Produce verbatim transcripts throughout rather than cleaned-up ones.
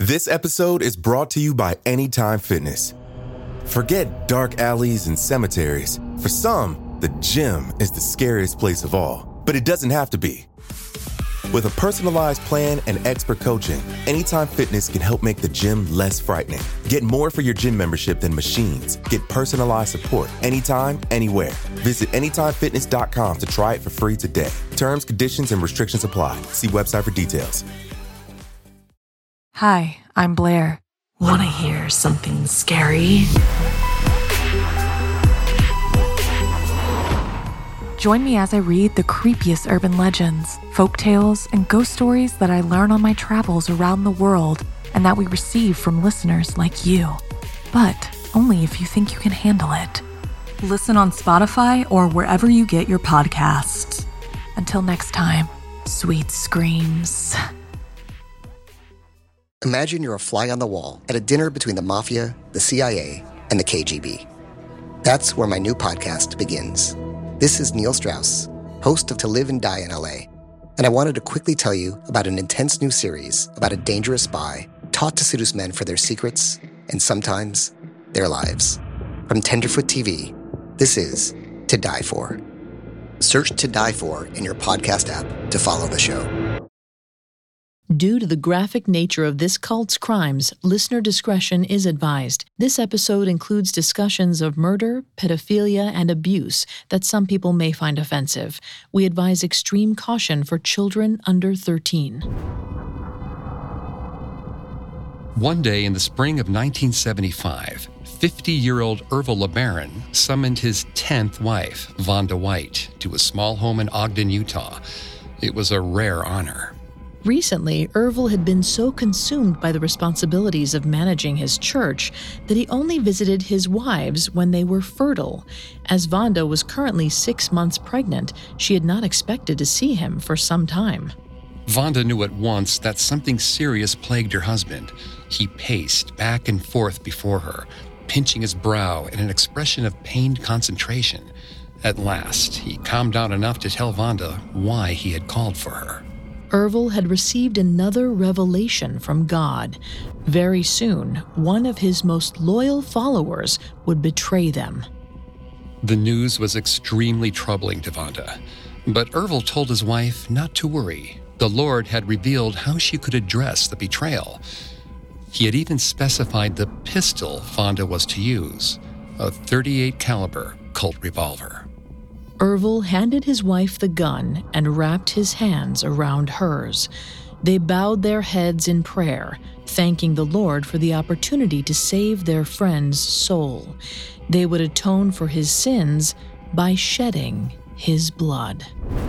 This episode is brought to you by Anytime Fitness. Forget dark alleys and cemeteries. For some, the gym is the scariest place of all, but it doesn't have to be. With a personalized plan and expert coaching, Anytime Fitness can help make the gym less frightening. Get more for your gym membership than machines. Get personalized support anytime, anywhere. Visit anytime fitness dot com to try it for free today. Terms, conditions, and restrictions apply. See website for details. Hi, I'm Blair. Want to hear something scary? Join me as I read the creepiest urban legends, folktales, and ghost stories that I learn on my travels around the world and that we receive from listeners like you. But only if you think you can handle it. Listen on Spotify or wherever you get your podcasts. Until next time, sweet screams. Imagine you're a fly on the wall at a dinner between the Mafia, the C I A, and the K G B. That's where my new podcast begins. This is Neil Strauss, host of To Live and Die in L A, and I wanted to quickly tell you about an intense new series about a dangerous spy taught to seduce men for their secrets and sometimes their lives. From Tenderfoot T V, this is To Die For. Search To Die For in your podcast app to follow the show. Due to the graphic nature of this cult's crimes, listener discretion is advised. This episode includes discussions of murder, pedophilia, and abuse that some people may find offensive. We advise extreme caution for children under thirteen. One day in the spring of nineteen seventy-five, fifty-year-old Ervil LeBaron summoned his tenth wife, Vonda White, to a small home in Ogden, Utah. It was a rare honor. Recently, Ervil had been so consumed by the responsibilities of managing his church that he only visited his wives when they were fertile. As Vonda was currently six months pregnant, she had not expected to see him for some time. Vonda knew at once that something serious plagued her husband. He paced back and forth before her, pinching his brow in an expression of pained concentration. At last, he calmed down enough to tell Vonda why he had called for her. Ervil had received another revelation from God. Very soon, one of his most loyal followers would betray them. The news was extremely troubling to Vonda, but Ervil told his wife not to worry. The Lord had revealed how she could address the betrayal. He had even specified the pistol Vonda was to use, a thirty-eight caliber Colt revolver. Ervil handed his wife the gun and wrapped his hands around hers. They bowed their heads in prayer, thanking the Lord for the opportunity to save their friend's soul. They would atone for his sins by shedding his blood.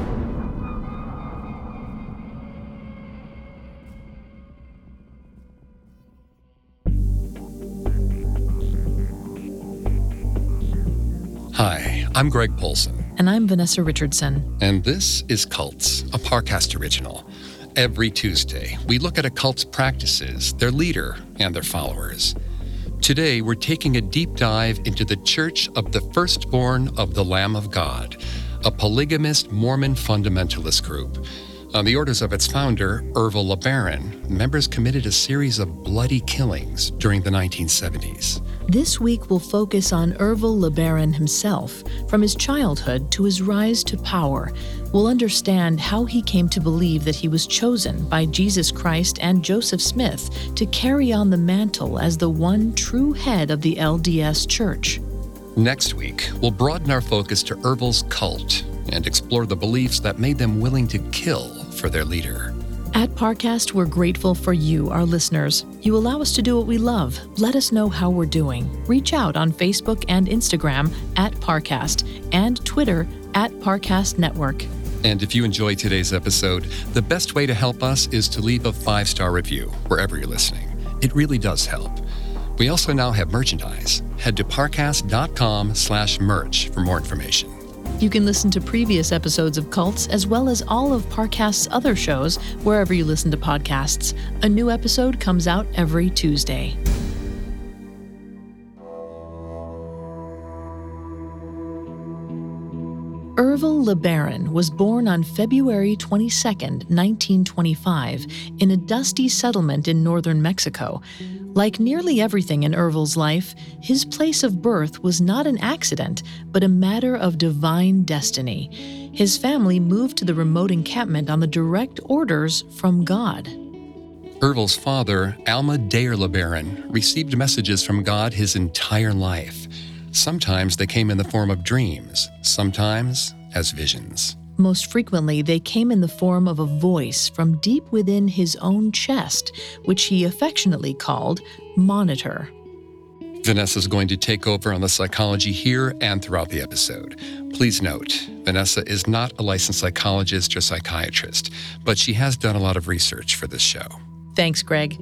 Hi, I'm Greg Polson. And I'm Vanessa Richardson. And this is Cults, a Parcast original. Every Tuesday, we look at a cult's practices, their leader, and their followers. Today, we're taking a deep dive into the Church of the Firstborn of the Lamb of God, a polygamist Mormon fundamentalist group. On the orders of its founder, Ervil LeBaron, members committed a series of bloody killings during the nineteen seventies. This week we'll focus on Ervil LeBaron himself, from his childhood to his rise to power. We'll understand how he came to believe that he was chosen by Jesus Christ and Joseph Smith to carry on the mantle as the one true head of the L D S Church. Next week, we'll broaden our focus to Ervil's cult and explore the beliefs that made them willing to kill for their leader. At Parcast, we're grateful for you, our listeners. You allow us to do what we love. Let us know how we're doing. Reach out on Facebook and Instagram at Parcast and Twitter at Parcast Network. And if you enjoyed today's episode, the best way to help us is to leave a five-star review wherever you're listening. It really does help. We also now have merchandise. Head to parcast.com slash merch for more information. You can listen to previous episodes of Cults as well as all of Parcast's other shows wherever you listen to podcasts. A new episode comes out every Tuesday. Ervil LeBaron was born on February twenty-second, nineteen twenty-five, in a dusty settlement in northern Mexico. Like nearly everything in Ervil's life, his place of birth was not an accident, but a matter of divine destiny. His family moved to the remote encampment on the direct orders from God. Ervil's father, Alma Dayer LeBaron, received messages from God his entire life. Sometimes they came in the form of dreams, sometimes as visions. Most frequently, they came in the form of a voice from deep within his own chest, which he affectionately called Monitor. Vanessa's going to take over on the psychology here and throughout the episode. Please note, Vanessa is not a licensed psychologist or psychiatrist, but she has done a lot of research for this show. Thanks, Greg.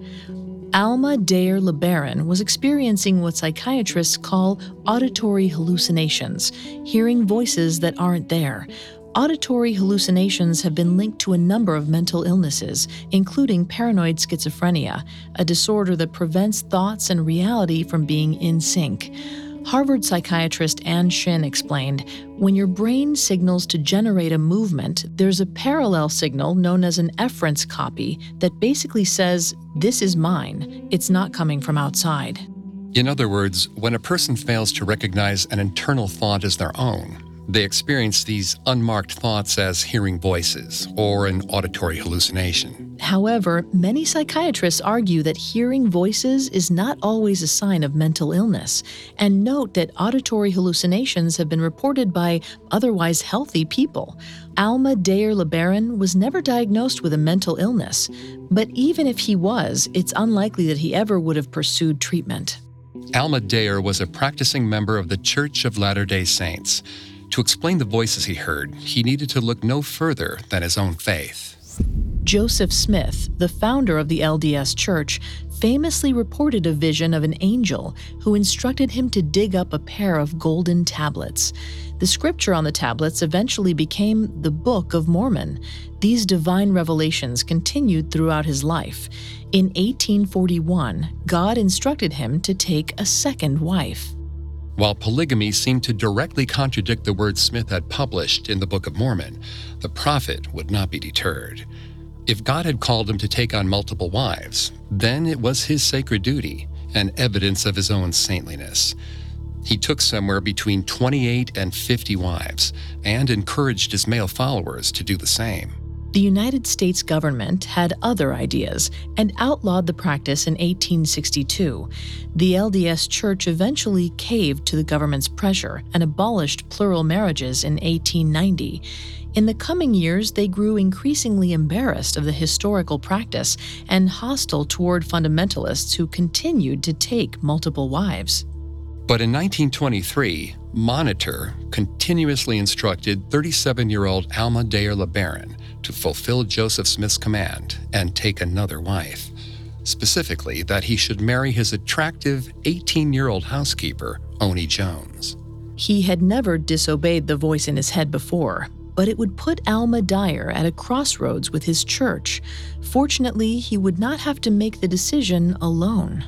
Alma Dayer LeBaron was experiencing what psychiatrists call auditory hallucinations, hearing voices that aren't there. Auditory hallucinations have been linked to a number of mental illnesses, including paranoid schizophrenia, a disorder that prevents thoughts and reality from being in sync. Harvard psychiatrist Ann Shin explained, when your brain signals to generate a movement, there's a parallel signal known as an efference copy that basically says, this is mine, it's not coming from outside. In other words, when a person fails to recognize an internal thought as their own, they experience these unmarked thoughts as hearing voices or an auditory hallucination. However, many psychiatrists argue that hearing voices is not always a sign of mental illness, and note that auditory hallucinations have been reported by otherwise healthy people. Alma Dayer LeBaron was never diagnosed with a mental illness, but even if he was, it's unlikely that he ever would have pursued treatment. Alma Dayer was a practicing member of the Church of Latter-day Saints. To explain the voices he heard, he needed to look no further than his own faith. Joseph Smith, the founder of the L D S Church, famously reported a vision of an angel who instructed him to dig up a pair of golden tablets. The scripture on the tablets eventually became the Book of Mormon. These divine revelations continued throughout his life. In eighteen forty-one, God instructed him to take a second wife. While polygamy seemed to directly contradict the words Smith had published in the Book of Mormon, the prophet would not be deterred. If God had called him to take on multiple wives, then it was his sacred duty and evidence of his own saintliness. He took somewhere between twenty-eight and fifty wives and encouraged his male followers to do the same. The United States government had other ideas and outlawed the practice in eighteen sixty-two. The L D S Church eventually caved to the government's pressure and abolished plural marriages in eighteen ninety. In the coming years, they grew increasingly embarrassed of the historical practice and hostile toward fundamentalists who continued to take multiple wives. But in nineteen twenty-three, Monitor continuously instructed thirty-seven-year-old Alma Dayer LeBaron to fulfill Joseph Smith's command and take another wife. Specifically, that he should marry his attractive eighteen-year-old housekeeper, Oni Jones. He had never disobeyed the voice in his head before, but it would put Alma Dayer at a crossroads with his church. Fortunately, he would not have to make the decision alone.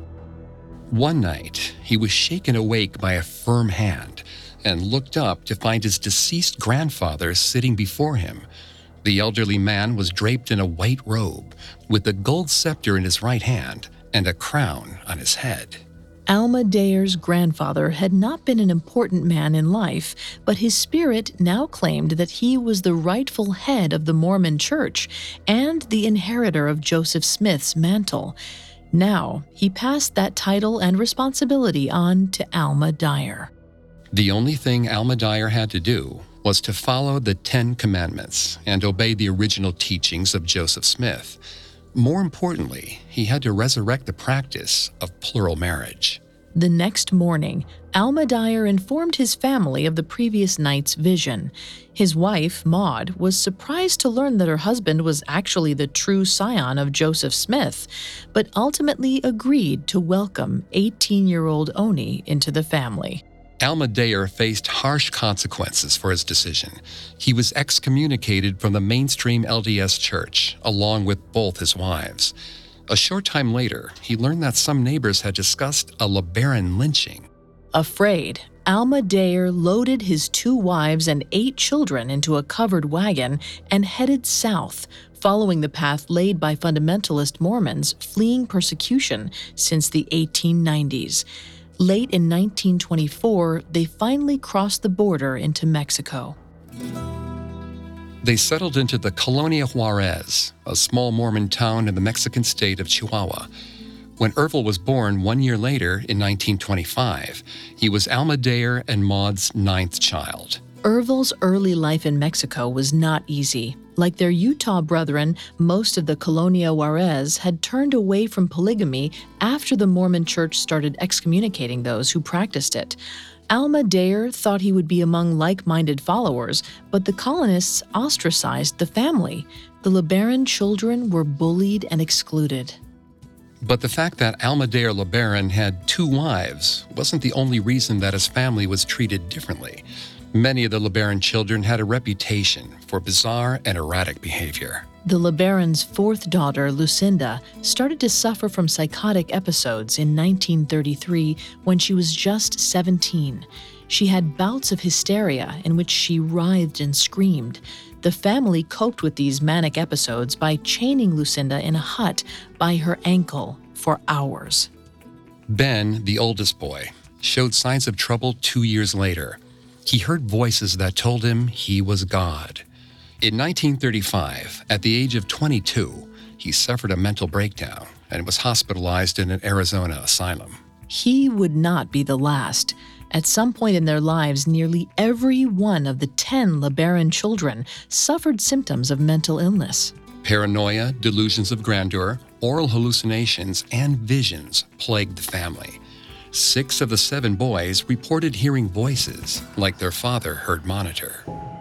One night, he was shaken awake by a firm hand and looked up to find his deceased grandfather sitting before him. The elderly man was draped in a white robe, with a gold scepter in his right hand and a crown on his head. Alma Dayer's grandfather had not been an important man in life, but his spirit now claimed that he was the rightful head of the Mormon Church and the inheritor of Joseph Smith's mantle. Now, he passed that title and responsibility on to Alma Dayer. The only thing Alma Dayer had to do was to follow the Ten Commandments and obey the original teachings of Joseph Smith. More importantly, he had to resurrect the practice of plural marriage. The next morning, Alma Dayer informed his family of the previous night's vision. His wife, Maud, was surprised to learn that her husband was actually the true scion of Joseph Smith, but ultimately agreed to welcome eighteen-year-old Oni into the family. Alma Dayer faced harsh consequences for his decision. He was excommunicated from the mainstream L D S Church, along with both his wives. A short time later, he learned that some neighbors had discussed a LeBaron lynching. Afraid, Alma Dayer loaded his two wives and eight children into a covered wagon and headed south, following the path laid by fundamentalist Mormons fleeing persecution since the eighteen nineties. Late in nineteen twenty-four, they finally crossed the border into Mexico. They settled into the Colonia Juarez, a small Mormon town in the Mexican state of Chihuahua. When Ervil was born one year later, in nineteen twenty-five, he was Alma Dayer and Maud's ninth child. Ervil's early life in Mexico was not easy. Like their Utah brethren, most of the Colonia Juarez had turned away from polygamy after the Mormon Church started excommunicating those who practiced it. Alma Dayer thought he would be among like-minded followers, but the colonists ostracized the family. The LeBaron children were bullied and excluded. But the fact that Alma Dayer LeBaron had two wives wasn't the only reason that his family was treated differently. Many of the LeBaron children had a reputation for bizarre and erratic behavior. The LeBaron's fourth daughter, Lucinda, started to suffer from psychotic episodes in nineteen thirty-three when she was just seventeen. She had bouts of hysteria in which she writhed and screamed. The family coped with these manic episodes by chaining Lucinda in a hut by her ankle for hours. Ben, the oldest boy, showed signs of trouble two years later. He heard voices that told him he was God. In nineteen thirty-five, at the age of twenty-two, he suffered a mental breakdown and was hospitalized in an Arizona asylum. He would not be the last. At some point in their lives, nearly every one of the ten LeBaron children suffered symptoms of mental illness. Paranoia, delusions of grandeur, oral hallucinations, and visions plagued the family. Six of the seven boys reported hearing voices like their father heard Monitor.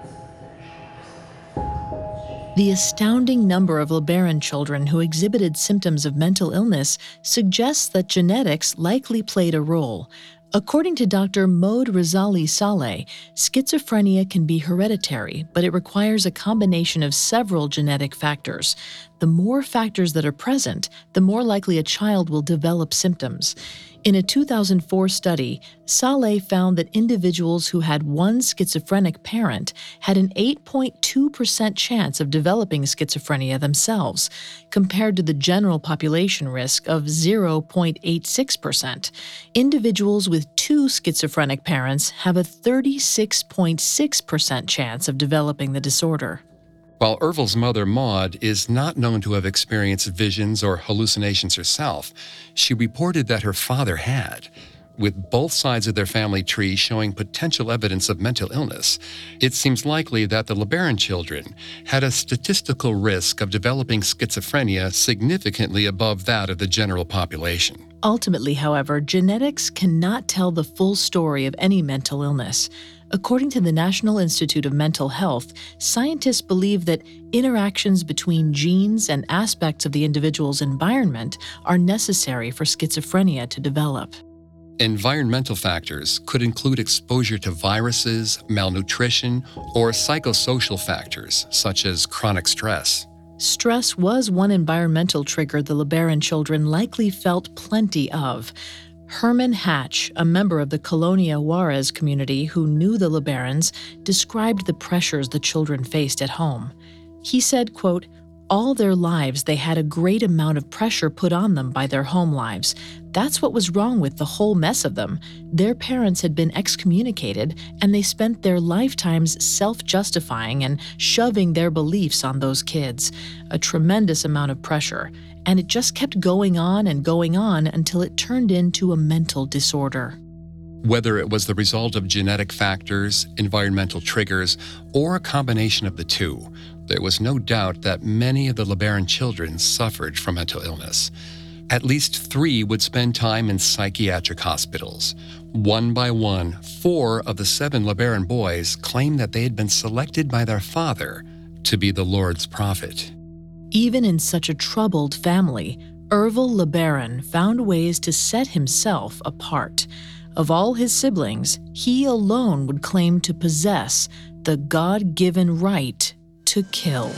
The astounding number of LeBaron children who exhibited symptoms of mental illness suggests that genetics likely played a role. According to Doctor Maud Razali Saleh, schizophrenia can be hereditary, but it requires a combination of several genetic factors. The more factors that are present, the more likely a child will develop symptoms. In a two thousand four study, Saleh found that individuals who had one schizophrenic parent had an eight point two percent chance of developing schizophrenia themselves, compared to the general population risk of zero point eight six percent. Individuals with two schizophrenic parents have a thirty-six point six percent chance of developing the disorder. While Ervil's mother, Maud, is not known to have experienced visions or hallucinations herself, she reported that her father had. With both sides of their family tree showing potential evidence of mental illness, it seems likely that the LeBaron children had a statistical risk of developing schizophrenia significantly above that of the general population. Ultimately, however, genetics cannot tell the full story of any mental illness. According to the National Institute of Mental Health, scientists believe that interactions between genes and aspects of the individual's environment are necessary for schizophrenia to develop. Environmental factors could include exposure to viruses, malnutrition, or psychosocial factors such as chronic stress. Stress was one environmental trigger the LeBaron children likely felt plenty of. Herman Hatch, a member of the Colonia Juarez community who knew the LeBarons, described the pressures the children faced at home. He said, quote, "All their lives they had a great amount of pressure put on them by their home lives. That's what was wrong with the whole mess of them. Their parents had been excommunicated, and they spent their lifetimes self-justifying and shoving their beliefs on those kids. A tremendous amount of pressure. And it just kept going on and going on until it turned into a mental disorder." Whether it was the result of genetic factors, environmental triggers, or a combination of the two, there was no doubt that many of the LeBaron children suffered from mental illness. At least three would spend time in psychiatric hospitals. One by one, four of the seven LeBaron boys claimed that they had been selected by their father to be the Lord's prophet. Even in such a troubled family, Ervil LeBaron found ways to set himself apart. Of all his siblings, he alone would claim to possess the God-given right to kill.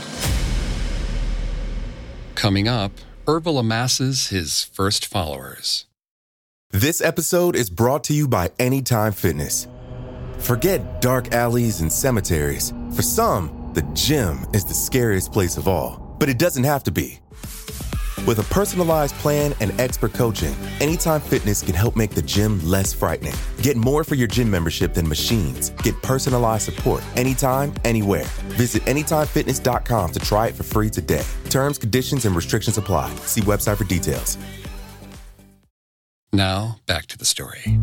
Coming up, Ervil amasses his first followers. This episode is brought to you by Anytime Fitness. Forget dark alleys and cemeteries. For some, the gym is the scariest place of all. But it doesn't have to be. With a personalized plan and expert coaching, Anytime Fitness can help make the gym less frightening. Get more for your gym membership than machines. Get personalized support anytime, anywhere. Visit anytime fitness dot com to try it for free today. Terms, conditions, and restrictions apply. See website for details. Now, back to the story.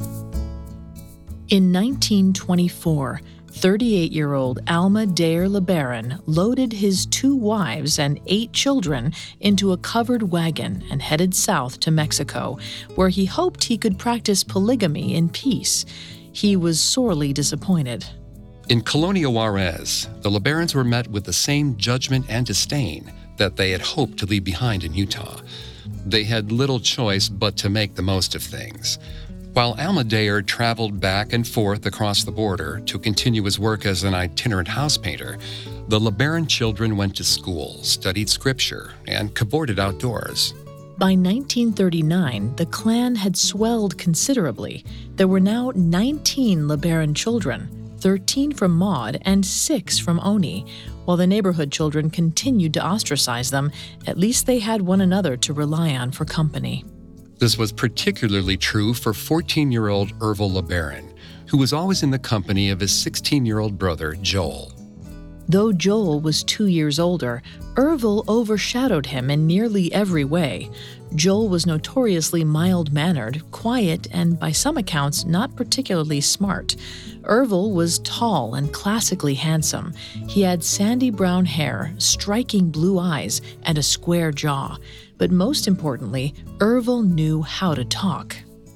In nineteen twenty-four, thirty-eight-year-old Alma Dayer LeBaron loaded his two wives and eight children into a covered wagon and headed south to Mexico, where he hoped he could practice polygamy in peace. He was sorely disappointed. In Colonia Juarez, the LeBarons were met with the same judgment and disdain that they had hoped to leave behind in Utah. They had little choice but to make the most of things. While Alma Dayer traveled back and forth across the border to continue his work as an itinerant house painter, the LeBaron children went to school, studied scripture, and cavorted outdoors. By nineteen thirty-nine, the clan had swelled considerably. There were now nineteen LeBaron children, thirteen from Maud and six from Oni. While the neighborhood children continued to ostracize them, at least they had one another to rely on for company. This was particularly true for fourteen-year-old Ervil LeBaron, who was always in the company of his sixteen-year-old brother, Joel. Though Joel was two years older, Ervil overshadowed him in nearly every way. Joel was notoriously mild-mannered, quiet, and by some accounts not particularly smart. Ervil was tall and classically handsome. He had sandy brown hair, striking blue eyes, and a square jaw. But most importantly, Ervil knew how to talk.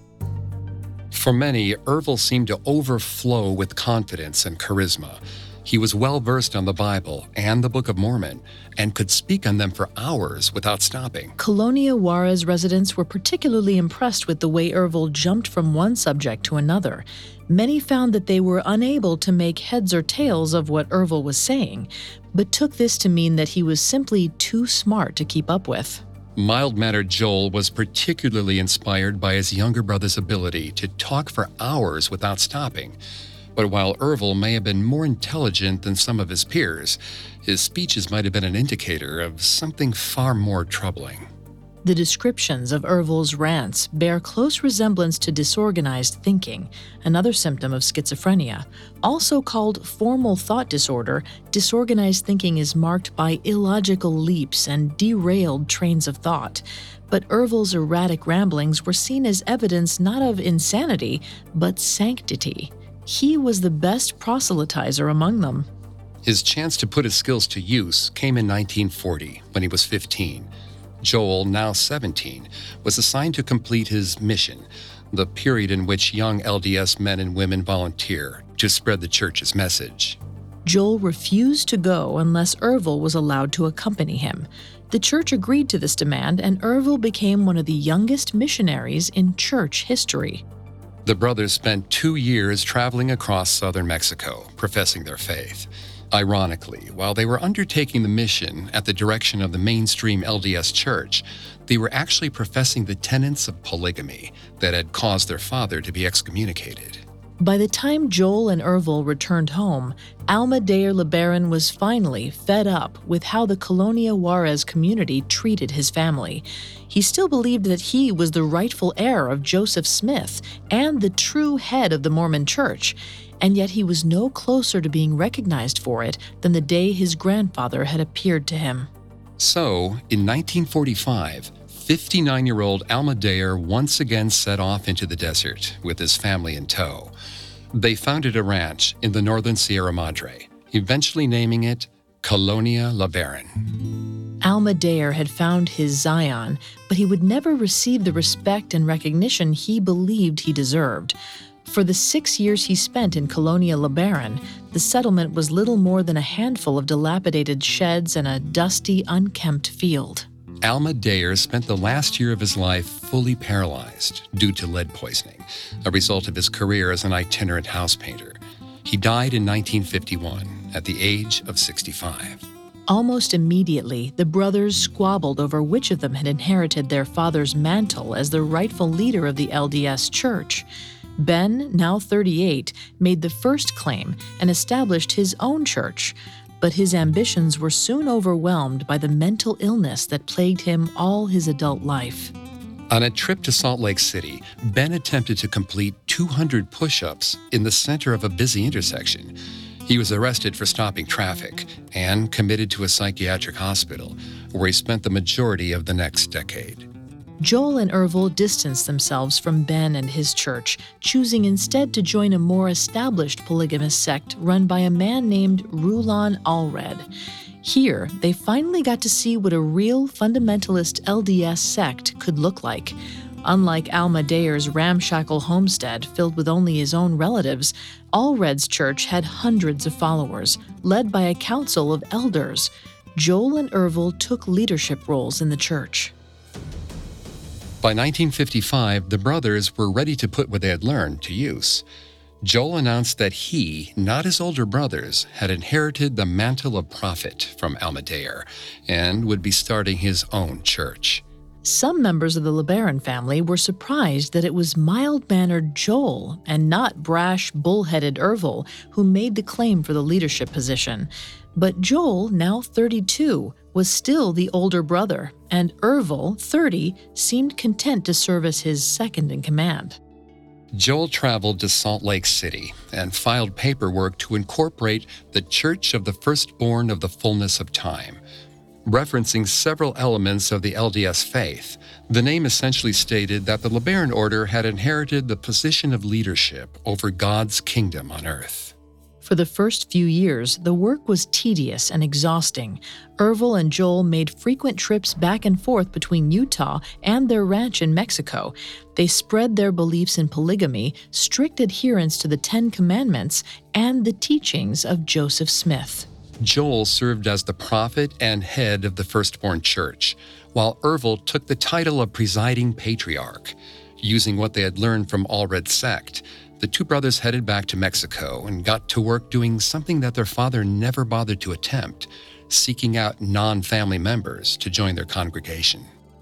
For many, Ervil seemed to overflow with confidence and charisma. He was well-versed on the Bible and the Book of Mormon and could speak on them for hours without stopping. Colonia Juarez residents were particularly impressed with the way Ervil jumped from one subject to another. Many found that they were unable to make heads or tails of what Ervil was saying, but took this to mean that he was simply too smart to keep up with. Mild-mannered Joel was particularly inspired by his younger brother's ability to talk for hours without stopping. But while Ervil may have been more intelligent than some of his peers, his speeches might have been an indicator of something far more troubling. The descriptions of Ervil's rants bear close resemblance to disorganized thinking, another symptom of schizophrenia. Also called formal thought disorder, disorganized thinking is marked by illogical leaps and derailed trains of thought. But Ervil's erratic ramblings were seen as evidence not of insanity, but sanctity. He was the best proselytizer among them. His chance to put his skills to use came in nineteen forty, when he was fifteen. Joel, now seventeen, was assigned to complete his mission, the period in which young L D S men and women volunteer to spread the church's message. Joel refused to go unless Ervil was allowed to accompany him. The church agreed to this demand, and Ervil became one of the youngest missionaries in church history. The brothers spent two years traveling across southern Mexico, professing their faith. Ironically, while they were undertaking the mission at the direction of the mainstream L D S church, they were actually professing the tenets of polygamy that had caused their father to be excommunicated. By the time Joel and Ervil returned home, Alma Dayer LeBaron was finally fed up with how the Colonia Juarez community treated his family. He still believed that he was the rightful heir of Joseph Smith and the true head of the Mormon Church, and yet he was no closer to being recognized for it than the day his grandfather had appeared to him. So, in nineteen forty-five, fifty-nine-year-old Alma Dayer once again set off into the desert with his family in tow. They founded a ranch in the northern Sierra Madre, eventually naming it Colonia LeBaron. Alma Dayer had found his Zion, but he would never receive the respect and recognition he believed he deserved. For the six years he spent in Colonia LeBaron, the settlement was little more than a handful of dilapidated sheds and a dusty, unkempt field. Alma Dayer spent the last year of his life fully paralyzed due to lead poisoning, a result of his career as an itinerant house painter. He died in nineteen fifty-one at the age of sixty-five. Almost immediately, the brothers squabbled over which of them had inherited their father's mantle as the rightful leader of the L D S church. Ben, now thirty-eight, made the first claim and established his own church, but his ambitions were soon overwhelmed by the mental illness that plagued him all his adult life. On a trip to Salt Lake City, Ben attempted to complete two hundred push-ups in the center of a busy intersection. He was arrested for stopping traffic and committed to a psychiatric hospital, where he spent the majority of the next decade. Joel and Ervil distanced themselves from Ben and his church, choosing instead to join a more established polygamous sect run by a man named Rulon Allred. Here, they finally got to see what a real fundamentalist L D S sect could look like. Unlike Alma Dayer's ramshackle homestead filled with only his own relatives, Allred's church had hundreds of followers, led by a council of elders. Joel and Ervil took leadership roles in the church. By nineteen fifty-five, the brothers were ready to put what they had learned to use. Joel announced that he, not his older brothers, had inherited the mantle of prophet from Alma Dayer and would be starting his own church. Some members of the LeBaron family were surprised that it was mild-mannered Joel and not brash, bullheaded Ervil who made the claim for the leadership position. But Joel, now thirty-two, was still the older brother, and Ervil, thirty, seemed content to serve as his second-in-command. Joel traveled to Salt Lake City and filed paperwork to incorporate the Church of the Firstborn of the Fullness of Time. Referencing several elements of the L D S faith, the name essentially stated that the LeBaron order had inherited the position of leadership over God's kingdom on earth. For the first few years, the work was tedious and exhausting. Ervil and Joel made frequent trips back and forth between Utah and their ranch in Mexico. They spread their beliefs in polygamy, strict adherence to the Ten Commandments, and the teachings of Joseph Smith. Joel served as the prophet and head of the Firstborn Church, while Ervil took the title of presiding patriarch. Using what they had learned from Allred's sect, the two brothers headed back to Mexico and got to work doing something that their father never bothered to attempt, seeking out non-family members to join their congregation.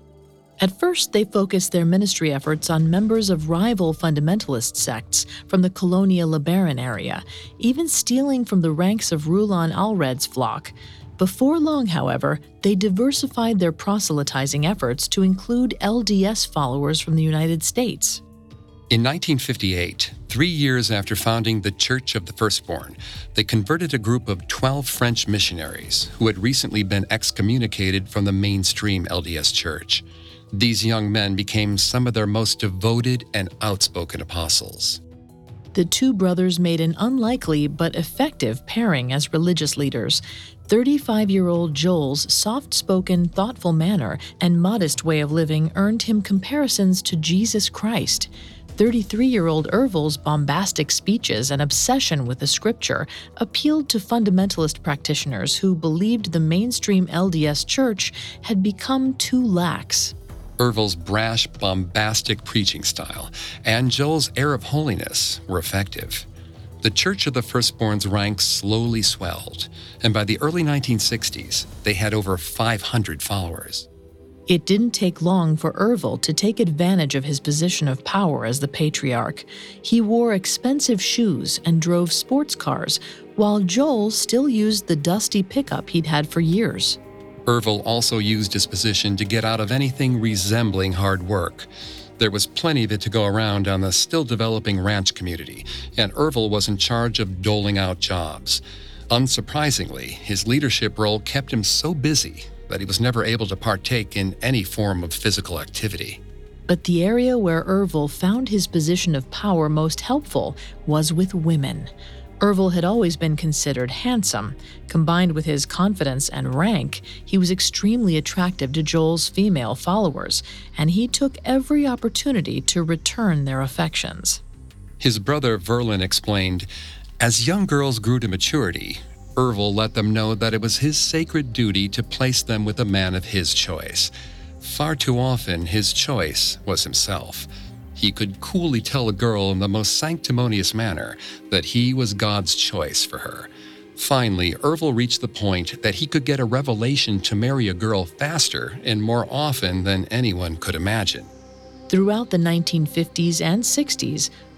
At first, they focused their ministry efforts on members of rival fundamentalist sects from the Colonia LeBaron area, even stealing from the ranks of Rulon Allred's flock. Before long, however, they diversified their proselytizing efforts to include L D S followers from the United States. In nineteen fifty-eight, three years after founding the Church of the Firstborn, they converted a group of twelve French missionaries who had recently been excommunicated from the mainstream L D S Church. These young men became some of their most devoted and outspoken apostles. The two brothers made an unlikely but effective pairing as religious leaders. thirty-five-year-old Joel's soft-spoken, thoughtful manner and modest way of living earned him comparisons to Jesus Christ. thirty-three-year-old Ervil's bombastic speeches and obsession with the scripture appealed to fundamentalist practitioners who believed the mainstream L D S Church had become too lax. Ervil's brash, bombastic preaching style and Joel's air of holiness were effective. The Church of the Firstborn's ranks slowly swelled, and by the early nineteen sixties, they had over five hundred followers. It didn't take long for Ervil to take advantage of his position of power as the patriarch. He wore expensive shoes and drove sports cars, while Joel still used the dusty pickup he'd had for years. Ervil also used his position to get out of anything resembling hard work. There was plenty of it to go around on the still-developing ranch community, and Ervil was in charge of doling out jobs. Unsurprisingly, his leadership role kept him so busy that he was never able to partake in any form of physical activity. But the area where Ervil found his position of power most helpful was with women. Ervil had always been considered handsome. Combined with his confidence and rank, he was extremely attractive to Joel's female followers, and he took every opportunity to return their affections. His brother Verlin explained, "As young girls grew to maturity, Ervil let them know that it was his sacred duty to place them with a man of his choice. Far too often, his choice was himself. He could coolly tell a girl in the most sanctimonious manner that he was God's choice for her. Finally, Ervil reached the point that he could get a revelation to marry a girl faster and more often than anyone could imagine." Throughout the nineteen fifties and sixties,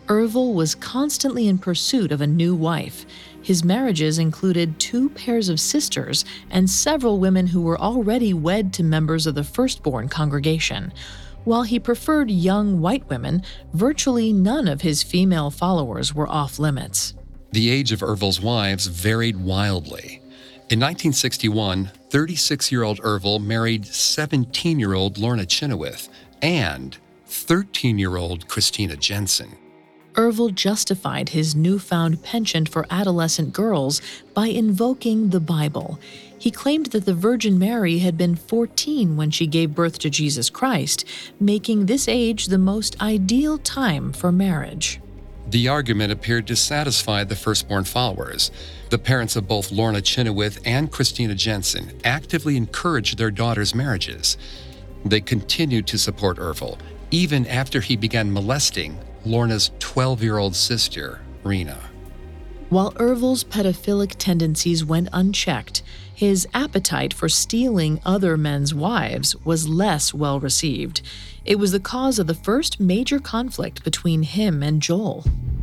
Ervil was constantly in pursuit of a new wife. His marriages included two pairs of sisters and several women who were already wed to members of the Firstborn congregation. While he preferred young white women, virtually none of his female followers were off-limits. The age of Ervil's wives varied wildly. In nineteen sixty-one, thirty-six-year-old Ervil married seventeen-year-old Lorna Chenoweth and thirteen-year-old Christina Jensen. Ervil justified his newfound penchant for adolescent girls by invoking the Bible. He claimed that the Virgin Mary had been fourteen when she gave birth to Jesus Christ, making this age the most ideal time for marriage. The argument appeared to satisfy the Firstborn followers. The parents of both Lorna Chenoweth and Christina Jensen actively encouraged their daughters' marriages. They continued to support Ervil, even after he began molesting Lorna's twelve-year-old sister, Rena. While Ervil's pedophilic tendencies went unchecked, his appetite for stealing other men's wives was less well received. It was the cause of the first major conflict between him and Joel.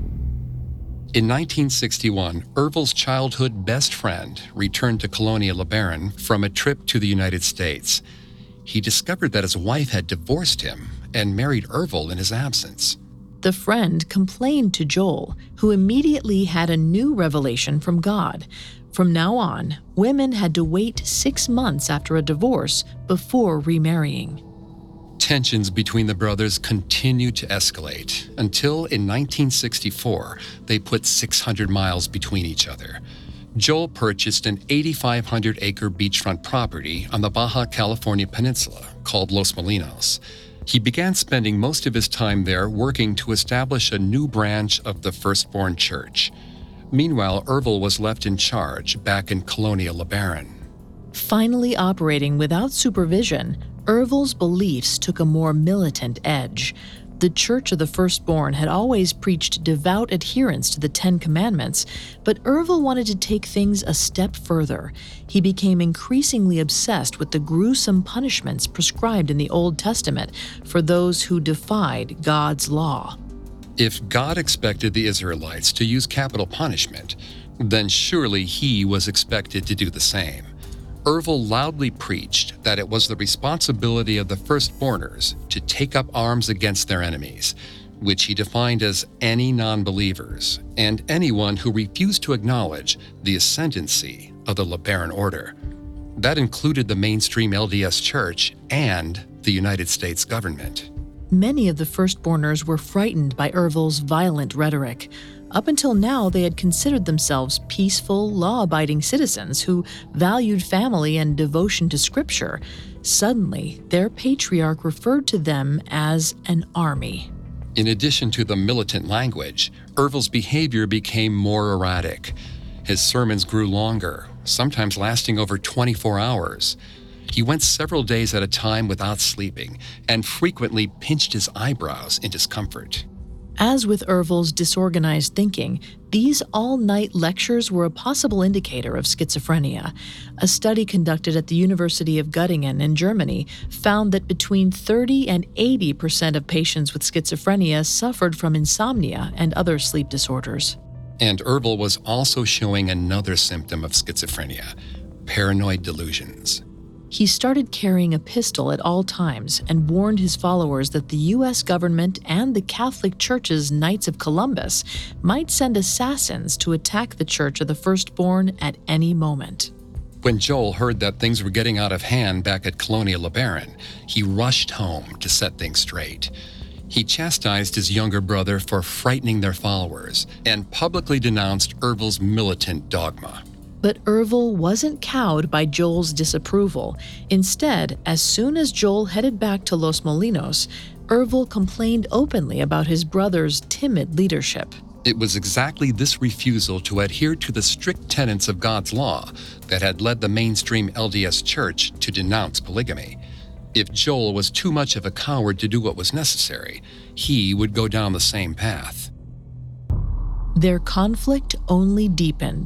In nineteen sixty-one, Ervil's childhood best friend returned to Colonia LeBaron from a trip to the United States. He discovered that his wife had divorced him and married Ervil in his absence. The friend complained to Joel, who immediately had a new revelation from God. From now on, women had to wait six months after a divorce before remarrying. Tensions between the brothers continued to escalate until in nineteen sixty-four, they put six hundred miles between each other. Joel purchased an eighty-five hundred acre beachfront property on the Baja California Peninsula called Los Molinos. He began spending most of his time there working to establish a new branch of the Firstborn Church. Meanwhile, Ervil was left in charge back in Colonia LeBaron. Finally operating without supervision, Ervil's beliefs took a more militant edge. The Church of the Firstborn had always preached devout adherence to the Ten Commandments, but Ervil wanted to take things a step further. He became increasingly obsessed with the gruesome punishments prescribed in the Old Testament for those who defied God's law. If God expected the Israelites to use capital punishment, then surely he was expected to do the same. Ervil loudly preached that it was the responsibility of the firstborners to take up arms against their enemies, which he defined as any non-believers and anyone who refused to acknowledge the ascendancy of the LeBaron order. That included the mainstream L D S Church and the United States government. Many of the firstborners were frightened by Ervil's violent rhetoric. Up until now, they had considered themselves peaceful, law-abiding citizens who valued family and devotion to Scripture. Suddenly, their patriarch referred to them as an army. In addition to the militant language, Ervil's behavior became more erratic. His sermons grew longer, sometimes lasting over twenty-four hours. He went several days at a time without sleeping and frequently pinched his eyebrows in discomfort. As with Ervil's disorganized thinking, these all-night lectures were a possible indicator of schizophrenia. A study conducted at the University of Göttingen in Germany found that between thirty and eighty percent of patients with schizophrenia suffered from insomnia and other sleep disorders. And Ervil was also showing another symptom of schizophrenia: paranoid delusions. He started carrying a pistol at all times and warned his followers that the U S government and the Catholic Church's Knights of Columbus might send assassins to attack the Church of the Firstborn at any moment. When Joel heard that things were getting out of hand back at Colonia LeBaron, he rushed home to set things straight. He chastised his younger brother for frightening their followers and publicly denounced Ervil's militant dogma. But Ervil wasn't cowed by Joel's disapproval. Instead, as soon as Joel headed back to Los Molinos, Ervil complained openly about his brother's timid leadership. It was exactly this refusal to adhere to the strict tenets of God's law that had led the mainstream L D S Church to denounce polygamy. If Joel was too much of a coward to do what was necessary, he would go down the same path. Their conflict only deepened.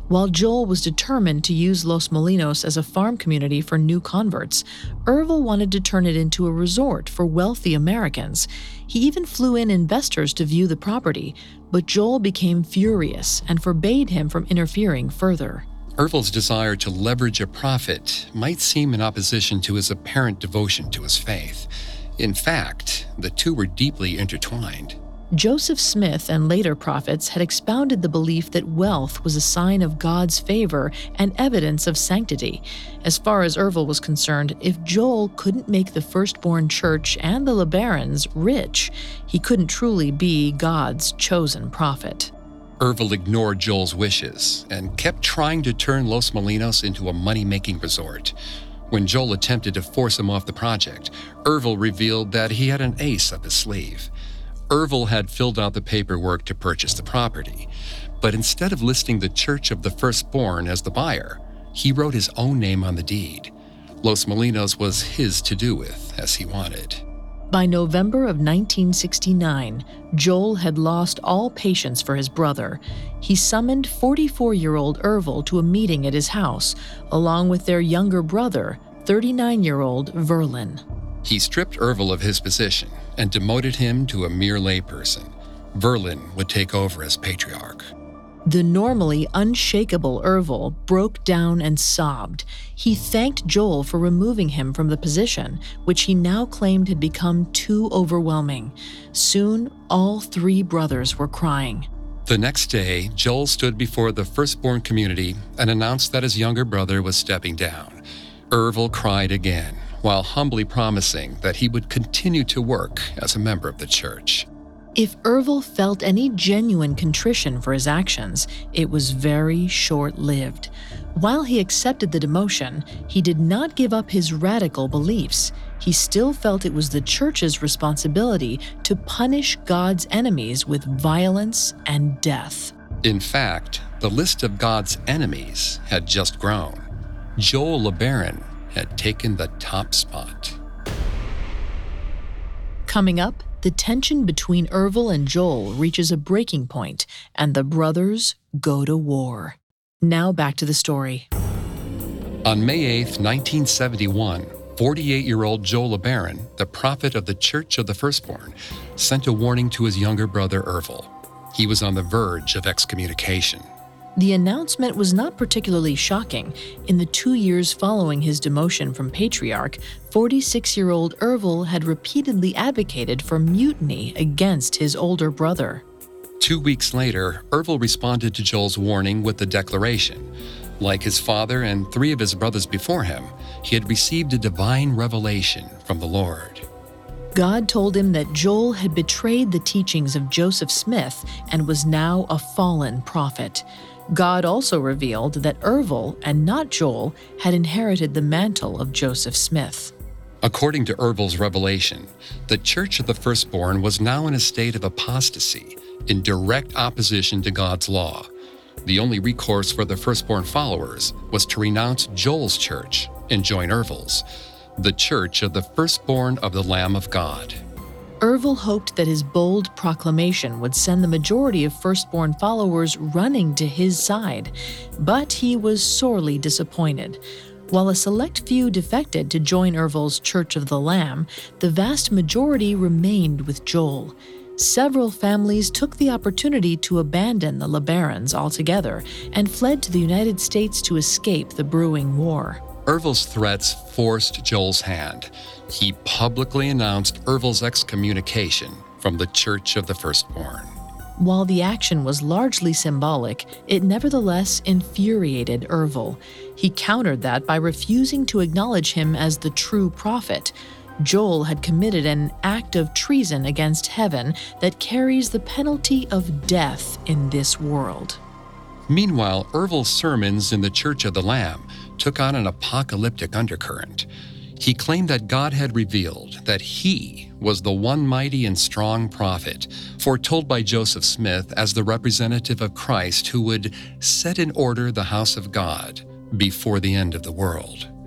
While Joel was determined to use Los Molinos as a farm community for new converts, Ervil wanted to turn it into a resort for wealthy Americans. He even flew in investors to view the property, but Joel became furious and forbade him from interfering further. Ervil's desire to leverage a profit might seem in opposition to his apparent devotion to his faith. In fact, the two were deeply intertwined. Joseph Smith and later prophets had expounded the belief that wealth was a sign of God's favor and evidence of sanctity. As far as Ervil was concerned, if Joel couldn't make the firstborn church and the LeBarons rich, he couldn't truly be God's chosen prophet. Ervil ignored Joel's wishes and kept trying to turn Los Molinos into a money-making resort. When Joel attempted to force him off the project, Ervil revealed that he had an ace up his sleeve. Ervil had filled out the paperwork to purchase the property, but instead of listing the Church of the Firstborn as the buyer, he wrote his own name on the deed. Los Molinos was his to do with as he wanted. By November of nineteen sixty-nine, Joel had lost all patience for his brother. He summoned forty-four-year-old Ervil to a meeting at his house, along with their younger brother, thirty-nine-year-old Verlin. He stripped Ervil of his position and demoted him to a mere layperson. Verlin would take over as patriarch. The normally unshakable Ervil broke down and sobbed. He thanked Joel for removing him from the position, which he now claimed had become too overwhelming. Soon, all three brothers were crying. The next day, Joel stood before the firstborn community and announced that his younger brother was stepping down. Ervil cried again, while humbly promising that he would continue to work as a member of the church. If Ervil felt any genuine contrition for his actions, it was very short-lived. While he accepted the demotion, he did not give up his radical beliefs. He still felt it was the church's responsibility to punish God's enemies with violence and death. In fact, the list of God's enemies had just grown. Joel LeBaron had taken the top spot. Coming up, the tension between Ervil and Joel reaches a breaking point, and the brothers go to war. Now back to the story. On May eighth, nineteen seventy-one, forty-eight-year-old Joel LeBaron, the prophet of the Church of the Firstborn, sent a warning to his younger brother Ervil. He was on the verge of excommunication. The announcement was not particularly shocking. In the two years following his demotion from patriarch, forty-six-year-old Ervil had repeatedly advocated for mutiny against his older brother. Two weeks later, Ervil responded to Joel's warning with the declaration. Like his father and three of his brothers before him, he had received a divine revelation from the Lord. God told him that Joel had betrayed the teachings of Joseph Smith and was now a fallen prophet. God also revealed that Ervil, and not Joel, had inherited the mantle of Joseph Smith. According to Ervil's revelation, the Church of the Firstborn was now in a state of apostasy, in direct opposition to God's law. The only recourse for the firstborn followers was to renounce Joel's church and join Ervil's, the Church of the Firstborn of the Lamb of God. Ervil hoped that his bold proclamation would send the majority of firstborn followers running to his side, but he was sorely disappointed. While a select few defected to join Ervil's Church of the Lamb, the vast majority remained with Joel. Several families took the opportunity to abandon the LeBarons altogether and fled to the United States to escape the brewing war. Ervil's threats forced Joel's hand. He publicly announced Ervil's excommunication from the Church of the Firstborn. While the action was largely symbolic, it nevertheless infuriated Ervil. He countered that by refusing to acknowledge him as the true prophet. Joel had committed an act of treason against heaven that carries the penalty of death in this world. Meanwhile, Ervil's sermons in the Church of the Lamb took on an apocalyptic undercurrent. He claimed that God had revealed that he was the one mighty and strong prophet, foretold by Joseph Smith as the representative of Christ who would set in order the house of God before the end of the world.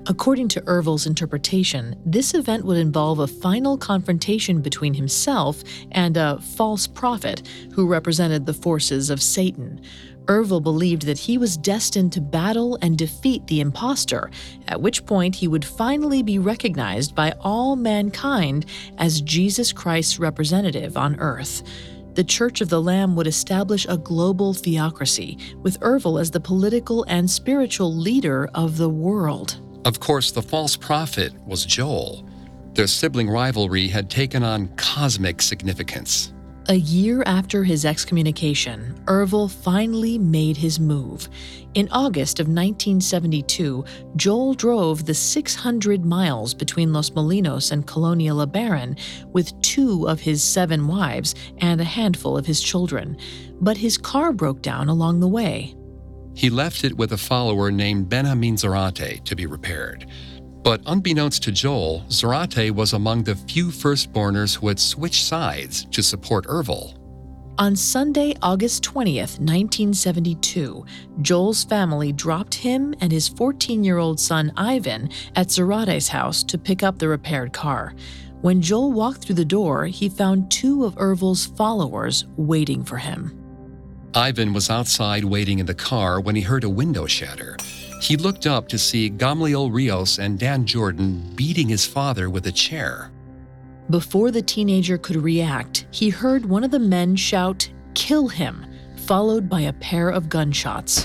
According to Ervil's interpretation, this event would involve a final confrontation between himself and a false prophet who represented the forces of Satan. Ervil believed that he was destined to battle and defeat the impostor, at which point he would finally be recognized by all mankind as Jesus Christ's representative on earth. The Church of the Lamb would establish a global theocracy, with Ervil as the political and spiritual leader of the world. Of course, the false prophet was Joel. Their sibling rivalry had taken on cosmic significance. A year after his excommunication, Ervil finally made his move. In August of nineteen seventy-two, Joel drove the six hundred miles between Los Molinos and Colonia LeBaron with two of his seven wives and a handful of his children. But his car broke down along the way. He left it with a follower named Benjamin Zarate to be repaired. But unbeknownst to Joel, Zarate was among the few firstborners who had switched sides to support Ervil. On Sunday, August twentieth, nineteen seventy-two, Joel's family dropped him and his fourteen-year-old son Ivan at Zarate's house to pick up the repaired car. When Joel walked through the door, he found two of Ervil's followers waiting for him. Ivan was outside waiting in the car when he heard a window shatter. He looked up to see Gamaliel Rios and Dan Jordan beating his father with a chair. Before the teenager could react, he heard one of the men shout, "Kill him," followed by a pair of gunshots.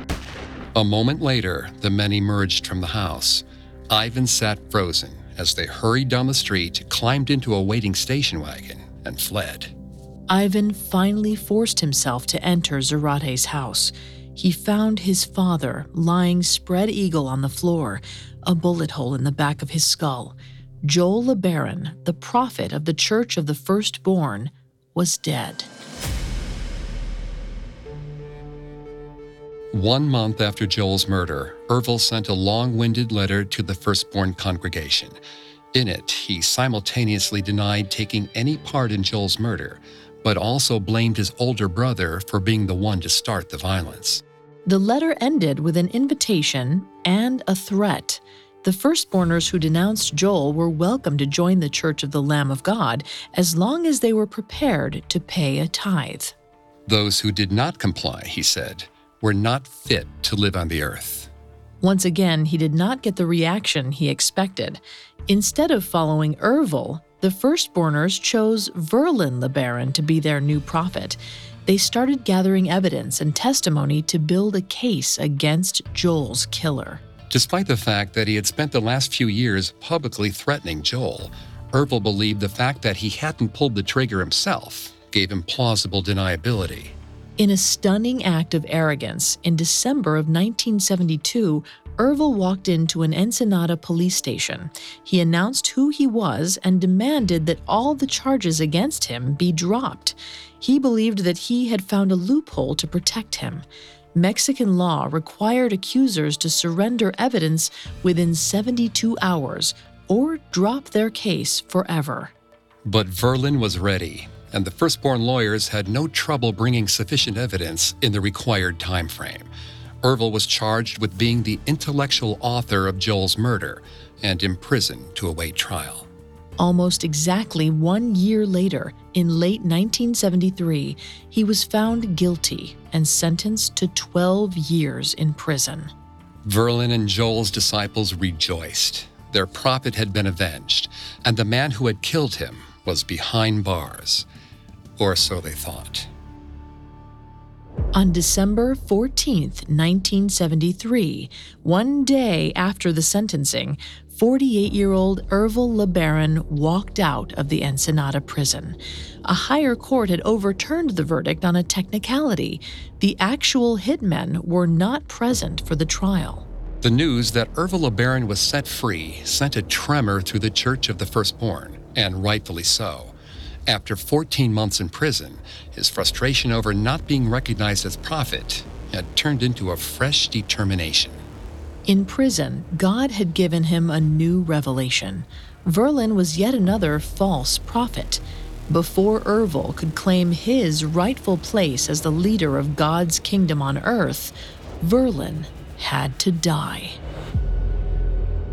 A moment later, the men emerged from the house. Ivan sat frozen as they hurried down the street, climbed into a waiting station wagon, and fled. Ivan finally forced himself to enter Zarate's house. He found his father lying spread eagle on the floor, a bullet hole in the back of his skull. Joel LeBaron, the prophet of the Church of the Firstborn, was dead. One month after Joel's murder, Ervil sent a long-winded letter to the Firstborn congregation. In it, he simultaneously denied taking any part in Joel's murder, but also blamed his older brother for being the one to start the violence. The letter ended with an invitation and a threat. The firstborners who denounced Joel were welcome to join the Church of the Lamb of God as long as they were prepared to pay a tithe. Those who did not comply, he said, were not fit to live on the earth. Once again, he did not get the reaction he expected. Instead of following Ervil, the firstborners chose Verlin LeBaron to be their new prophet. They started gathering evidence and testimony to build a case against Joel's killer. Despite the fact that he had spent the last few years publicly threatening Joel, Ervil believed the fact that he hadn't pulled the trigger himself gave him plausible deniability. In a stunning act of arrogance, in December of nineteen seventy-two, Ervil walked into an Ensenada police station. He announced who he was and demanded that all the charges against him be dropped. He believed that he had found a loophole to protect him. Mexican law required accusers to surrender evidence within seventy-two hours or drop their case forever. But Verlin was ready, and the firstborn lawyers had no trouble bringing sufficient evidence in the required time frame. Ervil was charged with being the intellectual author of Joel's murder and imprisoned to await trial. Almost exactly one year later, in late nineteen seventy-three, he was found guilty and sentenced to twelve years in prison. Verlin and Joel's disciples rejoiced. Their prophet had been avenged, and the man who had killed him was behind bars. Or so they thought. On December fourteenth, nineteen seventy-three, one day after the sentencing, forty-eight-year-old Ervil LeBaron walked out of the Ensenada prison. A higher court had overturned the verdict on a technicality. The actual hitmen were not present for the trial. The news that Ervil LeBaron was set free sent a tremor through the Church of the Firstborn, and rightfully so. After fourteen months in prison, his frustration over not being recognized as prophet had turned into a fresh determination. In prison, God had given him a new revelation. Verlin was yet another false prophet. Before Ervil could claim his rightful place as the leader of God's kingdom on earth, Verlin had to die.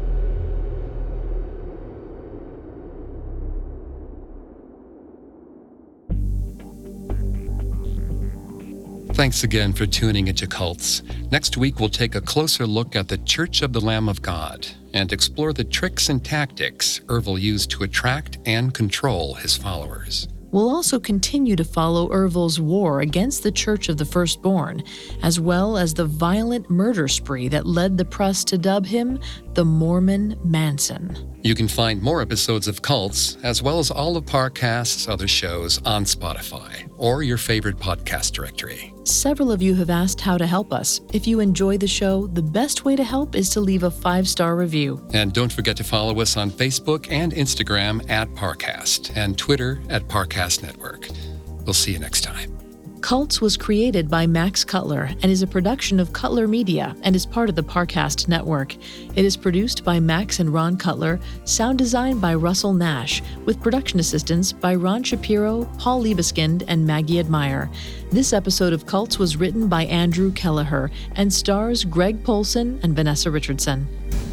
Thanks again for tuning into Cults. Next week, we'll take a closer look at the Church of the Lamb of God and explore the tricks and tactics Ervil used to attract and control his followers. We'll also continue to follow Ervil's war against the Church of the Firstborn, as well as the violent murder spree that led the press to dub him the Mormon Manson. You can find more episodes of Cults, as well as all of Parcast's other shows on Spotify or your favorite podcast directory. Several of you have asked how to help us. If you enjoy the show, the best way to help is to leave a five-star review. And don't forget to follow us on Facebook and Instagram at Parcast and Twitter at Parcast Network. We'll see you next time. Cults was created by Max Cutler and is a production of Cutler Media and is part of the Parcast Network. It is produced by Max and Ron Cutler, sound design by Russell Nash, with production assistance by Ron Shapiro, Paul Liebeskind, and Maggie Admire. This episode of Cults was written by Andrew Kelleher and stars Greg Polson and Vanessa Richardson.